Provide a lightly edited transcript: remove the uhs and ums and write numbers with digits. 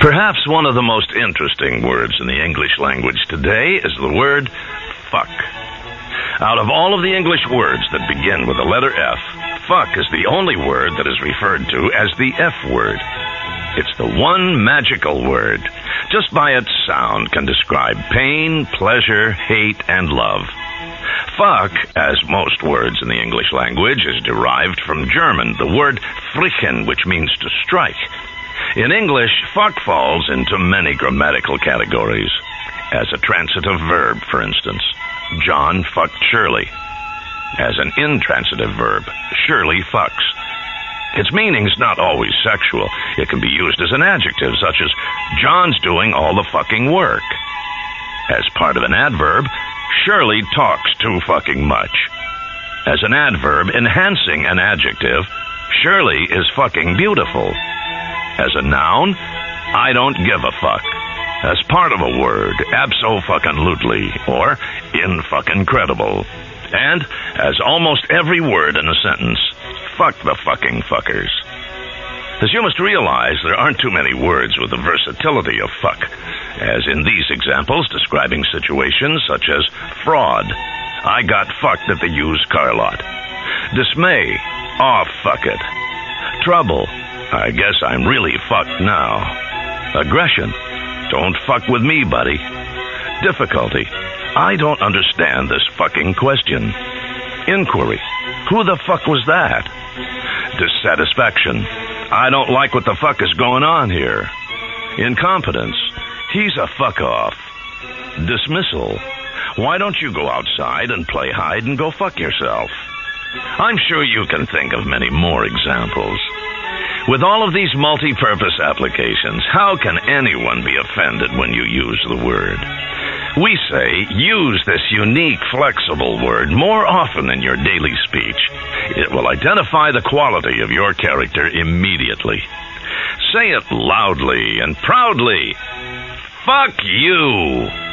Perhaps one of the most interesting words in the English language today is the word fuck. Out of all of the English words that begin with the letter F, fuck is the only word that is referred to as the F word. It's the one magical word. Just by its sound can describe pain, pleasure, hate, and love. Fuck, as most words in the English language, is derived from German, the word frichen, which means to strike. In English, fuck falls into many grammatical categories. As a transitive verb, for instance, John fucked Shirley. As an intransitive verb, Shirley fucks. Its meaning's not always sexual. It can be used as an adjective, such as, John's doing all the fucking work. As part of an adverb, Shirley talks too fucking much. As an adverb enhancing an adjective, Shirley is fucking beautiful. As a noun, I don't give a fuck. As part of a word, abso-fucking-lutely, or in-fucking-credible. And, as almost every word in a sentence, fuck the fucking fuckers. As you must realize, there aren't too many words with the versatility of fuck, as in these examples describing situations such as fraud, I got fucked at the used car lot. Dismay, aw, fuck it. Trouble, I guess I'm really fucked now. Aggression, don't fuck with me, buddy. Difficulty, I don't understand this fucking question. Inquiry, who the fuck was that? Dissatisfaction, I don't like what the fuck is going on here. Incompetence, he's a fuck off. Dismissal, why don't you go outside and play hide and go fuck yourself? I'm sure you can think of many more examples. With all of these multi-purpose applications, how can anyone be offended when you use the word? We say, use this unique, flexible word more often in your daily speech. It will identify the quality of your character immediately. Say it loudly and proudly. Fuck you!